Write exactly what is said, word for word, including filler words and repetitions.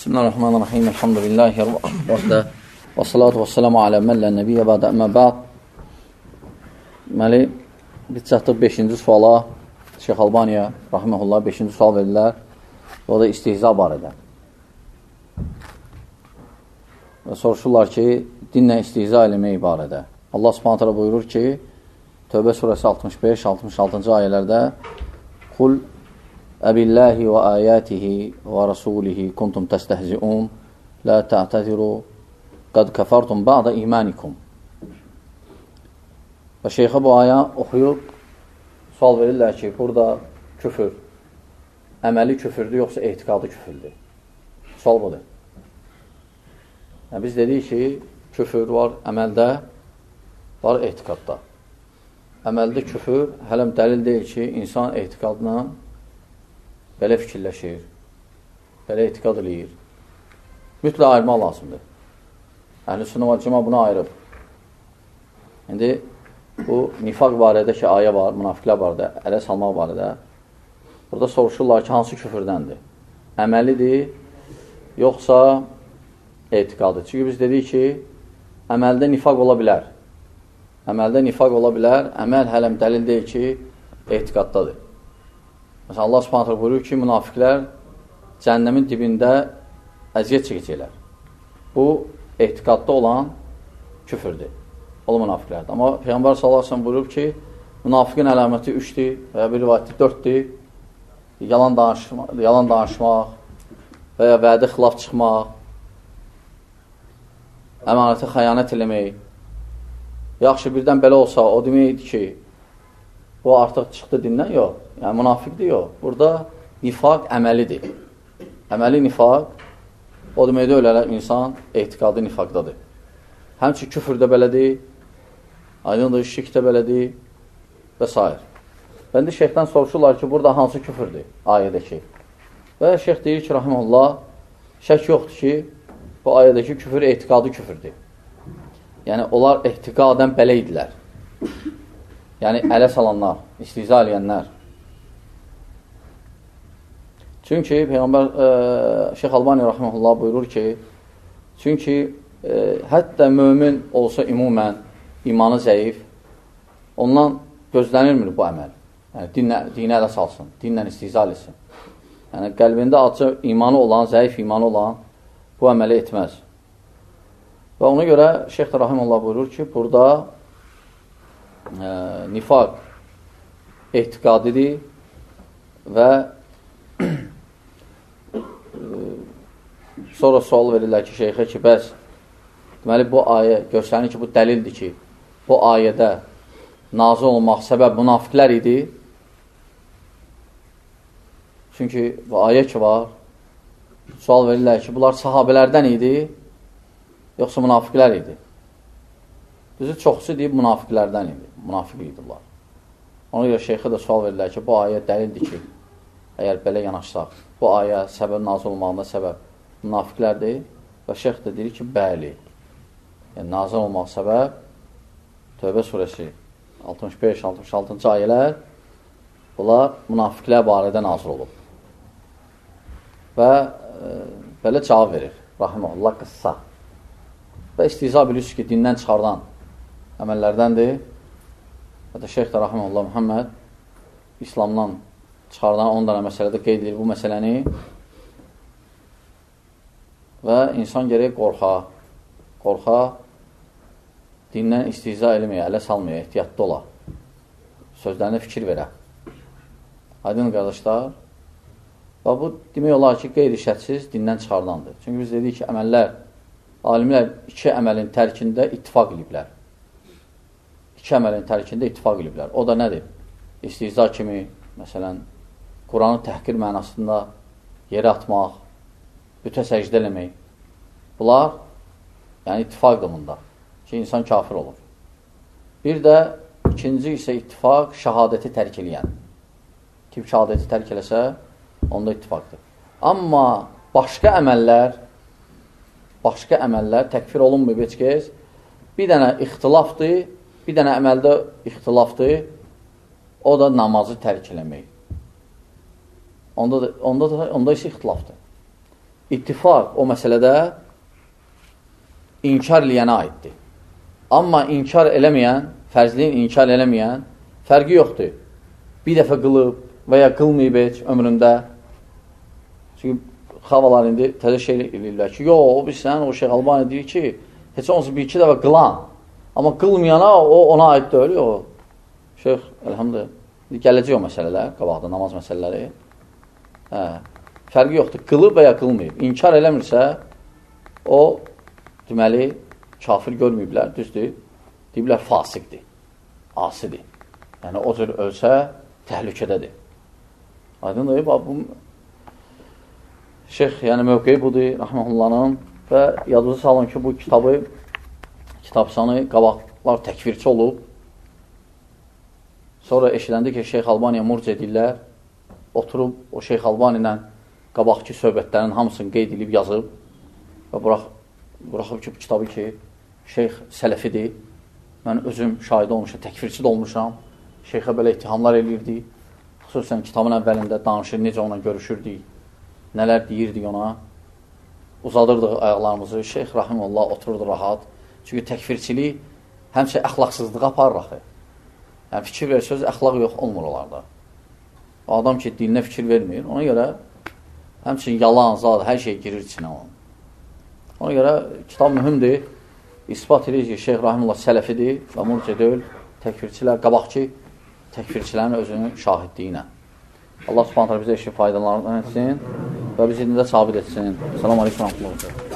Bismillahirrahmanirrahim. Elhamdülillahi vəxdə və salatu və salamu alə məllə nəbiyyə bədə əmmə bəd. Deməli, biz çatdıq beşinci suala. Şeyx Albaniya, rahiməhullah, beşinci sual verirlər. O da istihza barədə. Və soruşurlar ki, dinlə istihza eləmək barədə. Allah subhanət hələ buyurur ki, Tövbə surəsi altmış beş altmış altıncı ayələrdə Qul əbillahi və ayətihi və rasulihi kuntum təstəhziun la ta'təziru qad kəfartum ba'da imanikum. Və şeyxə bu aya oxuyub sual verirlər ki, burada küfür əməli küfürdür, yoxsa etiqadı küfürdür? Sual budur. Yəni, biz dedik ki, küfür var əməldə, var etiqadda. Əməldə küfür hələm dəlil deyil ki, insan etiqadla belə fikirləşir, belə etiqad eləyir. Mütləq ayırmaq lazımdır. Əhl-i sünnə və cəma buna ayırıb. İndi bu nifaq barədə ki, ayə var, münafiqlər barədə, ələ salmaq barədə. Burada soruşurlar ki, hansı küfürdəndir? Əməlidir, yoxsa etiqadı? Çünki biz dedik ki, əməldə nifaq ola bilər. Əməldə nifaq ola bilər, əməl hələm dəlil deyil ki, etiqaddadır. Məsələn, Allah subhanətlə buyurur ki, münafiqlər cəhənnəmin dibində əziyyət çəkəcəklər. Bu, etiqadda olan küfürdür. O da münafiqlərdir. Amma Peyğəmbər sallallahu əleyhi və səlləm buyurur ki, münafiqin əlaməti üçdür və ya bir rivayətdə dörddür. Yalan danışmaq, yalan danışmaq və ya vədə xilaf çıxmaq, əmanətə xəyanət eləmək. Yaxşı, birdən belə olsa, o deməkdir ki, o artıq çıxdı dindən, yox. Yəni, münafiqdir, yox. Burada nifaq əməlidir. Əməli nifaq, o deməkdə ölələr insan etiqadı nifaqdadır. Həmçin küfür də belədir, aydındır, şirk də belədir və s. Və indi şeyxdən soruşurlar ki, burada hansı küfürdür ayədəki? Və şeyx deyir ki, rahiməhullah, şək yoxdur ki, bu ayədəki küfür etiqadı küfürdür. Yəni, onlar etiqadən belə idilər. Yəni, ələ salanlar, istihza eləyənlər. Çünki Peyğəmbər e, Şeyx Albani rahiməhullah buyurur ki, çünki e, hətta mömin olsa ümumən imanı zəif, ondan gözlənilmir bu əməl. Yəni, dinlə, dinə ələ salsın, dinlə istihza eləsin. Yəni, qəlbində acı imanı olan, zəif imanı olan bu əməli etməz. Və ona görə Şeyx rahiməhullah buyurur ki, burada e, nifaq etiqadidir və sonra sual verirlər ki, şeyxə ki, bəs deməli, bu ayə göstərir ki, bu dəlildir ki, bu ayədə nazil olmaq səbəb münafiqlər idi. Çünki bu ayə ki var, sual verirlər ki, bunlar sahabələrdən idi, yoxsa münafiqlər idi. Düzü, çoxsu deyib, münafiqlərdən idi, münafiq idi bunlar. Ona görə şeyxə də sual verirlər ki, bu ayə dəlildir ki, əgər belə yanaşsaq, bu ayə səbəb nazil olmağında səbəb münafiqlərdir və şeyx də deyir ki, bəli. Yəni, nazil olmaq səbəb Tövbə surəsi altmış beş altmış altıncı ayələr bunlar münafiqlər barədə nazil olub. Və e, belə cavab verir. Rahiməhullah qıssa. Və istihza bilirsiniz ki, dindən çıxardan əməllərdəndir. Və də şeyx də Rahiməhullah Muhammed İslamdan çıxardan on dənə məsələdə qeyd edir bu məsələni. Və insan gərək qorxa, qorxa, dindən istihza eləməyə, ələ salmaya, ehtiyatda ola. Sözlərinə fikir verə. Aydın qardaşlar, və bu demək olar ki, qeyri şərtsiz dindən çıxardandır. Çünki biz dedik ki, əməllər, alimlər iki əməlin tərkində ittifaq ediblər. İki əməlin tərkində ittifaq ediblər. O da nədir? İstihza kimi, məsələn, Quranı təhqir mənasında yerə atmaq, bütə səcdə eləmək. Bunlar, yəni ittifaqdır bunda ki, insan kafir olur. Bir də ikinci isə ittifaq şəhadəti tərk eləyən. Kim şəhadəti tərk eləsə, onda ittifaqdır. Amma başqa əməllər, başqa əməllər təkfir olunmayıb heç kəs, bir dənə ixtilafdır, bir dənə əməldə ixtilafdır, o da namazı tərk eləmək. Onda da, onda da onda isə ixtilafdır. ittifaq o məsələdə inkar eləyənə aiddir. Amma inkar eləməyən, fərzliyin inkar eləməyən fərqi yoxdur. Bir dəfə qılıb və ya qılmayıb heç ömründə. Çünki xavalar indi təzə şey eləyirlər ki, yox, o bilsən, o Şeyx Albani deyir ki, heç olmasa bir iki dəfə qılan. Amma qılmayana o ona aid deyil, o. Şeyx, əlhamdülillah, gələcək o məsələlər, qabaqda namaz məsələləri. Hə, fərqi yoxdur, qılıb və ya qılmayıb. İnkar eləmirsə, o, deməli, kafir görməyiblər, düzdür. Deyiblər, fasiqdir, asidir. Yəni, o cür ölsə, təhlükədədir. Aydındır, bu Şeyx, yəni mövqeyi budur, rəhməhullahın və yadınıza salın ki, bu kitabı, kitabsanı qabaqlar təkfirçi olub. Sonra eşiləndi ki, Şeyx Albaniyə murc edirlər, oturub o Şeyx Albani ilə qabaqki söhbətlərin hamısını qeyd edib yazıb və burax, buraxıb ki, bu kitabı ki, Şeyx sələfidir. Mən özüm şahid olmuşam, təkfirçi də olmuşam. Şeyxə belə ittihamlar eləyirdi. Xüsusən kitabın əvvəlində danışır, necə ona görüşürdük, nələr deyirdik ona. Uzadırdıq ayaqlarımızı. Şeyx Rahimullah otururdu rahat. Çünki təkfirçilik həmçə əxlaqsızlığa aparır axı. Yəni, fikir versəz, əxlaq yox olmur onlarda. O adam ki, dilinə fikir vermir. Ona görə həmçin yalan, zad, hər şey girir içinə onun. Ona görə kitab mühümdir. İspat edir ki, Şeyx Rahimullah sələfidir və murciə deyil, təkfirçilər, qabaqçı təkfirçilərin özünün şahidliyi ilə. Allah subhanətlə bizə işin faydalarından etsin və bizi dində sabit etsin. Selamun aleyküm.